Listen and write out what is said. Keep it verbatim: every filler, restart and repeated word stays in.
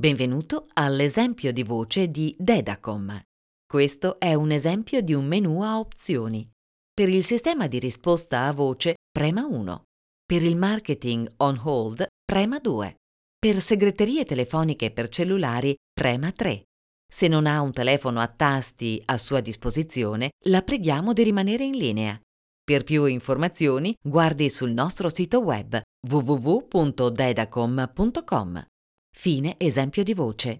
Benvenuto all'esempio di voce di Dedacom. Questo è un esempio di un menu a opzioni. Per il sistema di risposta a voce, prema uno. Per il marketing on hold, prema due. Per segreterie telefoniche per cellulari, prema tre. Se non ha un telefono a tasti a sua disposizione, la preghiamo di rimanere in linea. Per più informazioni, guardi sul nostro sito web w w w punto dedacom punto com. Fine esempio di voce.